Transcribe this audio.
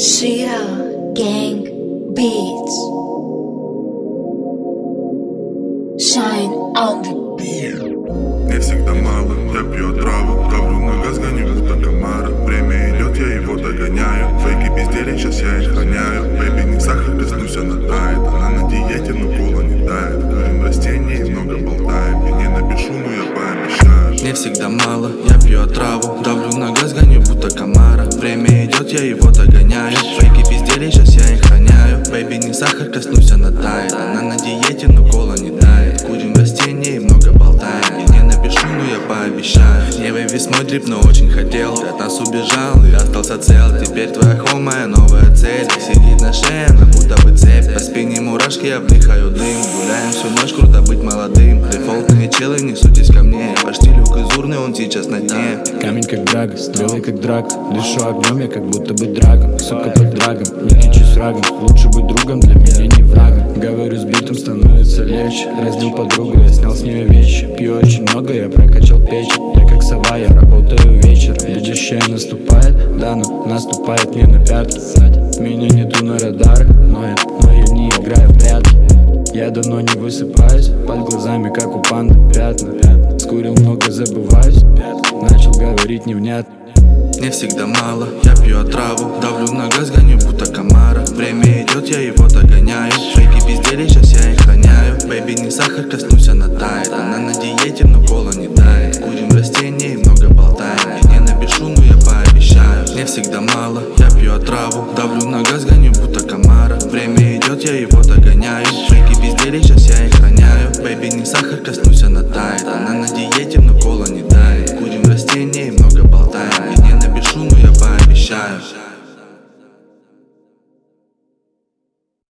Shira Gang Beats. Shine on the beat. Мне всегда мало, я пью отраву, давлю на газ, гоню будто комара. Время идет, я его догоняю. Фейки безделия, сейчас я их роняю. Бэйби, не сахар, коснусь, она тает. Она на диете, но кола не тает. Курим растения и много болтаем. Я не напишу, но я пообещаю. Мне всегда мало, я пью отраву, давлю на газ, гоню будто комара. Время идет, я его догоняю. Фейки безделия, сейчас я их роняю. Бэйби, не сахар, коснусь, она тает. Она на диете, но кола не тает. Курим растения и много болтаем. Я не напишу, но я пообещаю. Не весь мой дрип, но очень хотел. Ты от нас убежал и остался цел. Теперь твоя хом, моя новая цель. Сидит на шее, она будто бы цепь. По спине мурашки, я вдыхаю дым. Гуляем всю ночь, круто быть молодым. Дефолтные челы, не сутись ко мне. Почти люк изурный, он сейчас на дне. Камень как драга, стрелы как драк. Дышу огнем, я как будто бы драгом. Сука под драгом, не кичу с врагом. Лучше быть другом, для меня не врагом. Говорю с битом, становится легче. Раздел подругу, я снял с нее вещи. Пью очень много, я прокачал печень. Я как сова, я работаю вечером. Будущее наступает, да, но наступает не на пятки. Меня нету на радарах, но я не играю в прятки. Я давно не высыпаюсь, под глазами как у панды пятна. Скурил много, забываюсь, начал говорить невнятно. Мне всегда мало, я пью отраву, давлю на газ, гоню будто комара. Время идет, я его догоняю. Фейки безделия, сейчас я их роняю. Бэйби, не сахар, коснусь, она тает. Она на диете, но кола не тает. Курим растения и много болтаем. Я не напишу, но я пообещаю. Мне всегда мало, я пью отраву, давлю на газ, гоню будто комара. Время идет, я его догоняю. Фейки безделия, сейчас я их роняю. Бэйби, не сахар, коснусь, она тает. Она